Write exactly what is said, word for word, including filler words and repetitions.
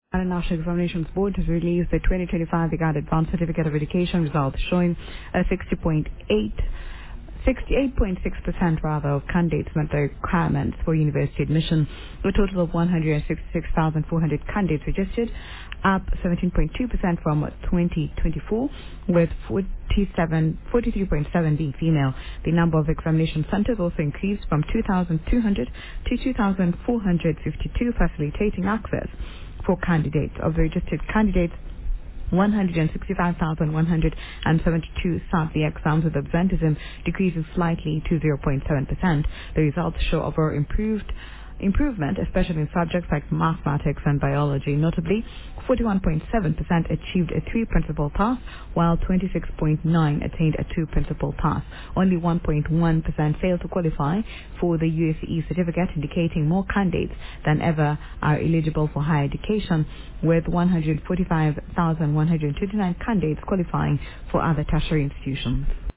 The National Examinations Board has released the twenty twenty-five IGAD Advanced Certificate of Education results showing a sixty point eight, sixty-eight point six percent rather of candidates met the requirements for university admission. A total of one hundred sixty-six thousand four hundred candidates registered, up seventeen point two percent from twenty twenty-four, with forty-seven, forty-three point seven being female. The number of examination centers also increased from two thousand two hundred to two thousand four hundred fifty-two, facilitating access for candidates. Of the registered candidates, one hundred sixty-five thousand one hundred seventy-two sat the exams, with absenteeism decreasing slightly to zero point seven percent. The results show overall improved improvement, especially in subjects like mathematics and biology. Notably, forty-one point seven percent achieved a three principal pass, while twenty-six point nine attained a two principal pass. Only one point one percent failed to qualify for the U S C E certificate, indicating more candidates than ever are eligible for higher education, with one hundred forty-five thousand one hundred twenty-nine candidates qualifying for other tertiary institutions.